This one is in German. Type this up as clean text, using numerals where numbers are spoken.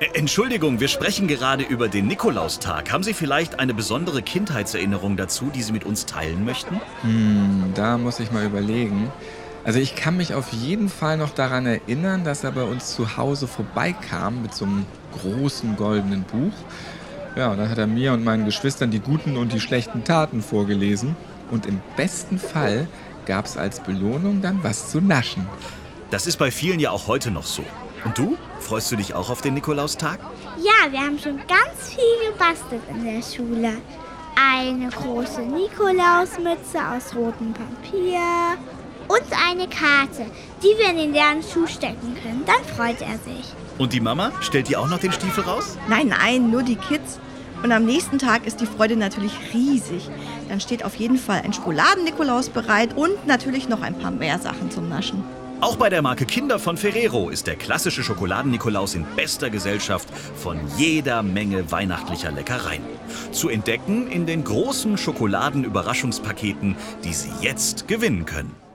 Entschuldigung, wir sprechen gerade über den Nikolaustag. Haben Sie vielleicht eine besondere Kindheitserinnerung dazu, die Sie mit uns teilen möchten? Da muss ich mal überlegen. Also ich kann mich auf jeden Fall noch daran erinnern, dass er bei uns zu Hause vorbeikam mit so einem großen goldenen Buch. Ja, und dann hat er mir und meinen Geschwistern die guten und die schlechten Taten vorgelesen. Und im besten Fall gab es als Belohnung dann was zu naschen. Das ist bei vielen ja auch heute noch so. Und du? Freust du dich auch auf den Nikolaustag? Ja, wir haben schon ganz viel gebastelt in der Schule. Eine große Nikolausmütze aus rotem Papier und eine Karte, die wir in den leeren Schuh stecken können. Dann freut er sich. Und die Mama? Stellt die auch noch den Stiefel raus? Nein, nur die Kids. Und am nächsten Tag ist die Freude natürlich riesig. Dann steht auf jeden Fall ein Schokoladen-Nikolaus bereit und natürlich noch ein paar mehr Sachen zum Naschen. Auch bei der Marke Kinder von Ferrero ist der klassische Schokoladen-Nikolaus in bester Gesellschaft von jeder Menge weihnachtlicher Leckereien. Zu entdecken in den großen Schokoladen-Überraschungspaketen, die Sie jetzt gewinnen können.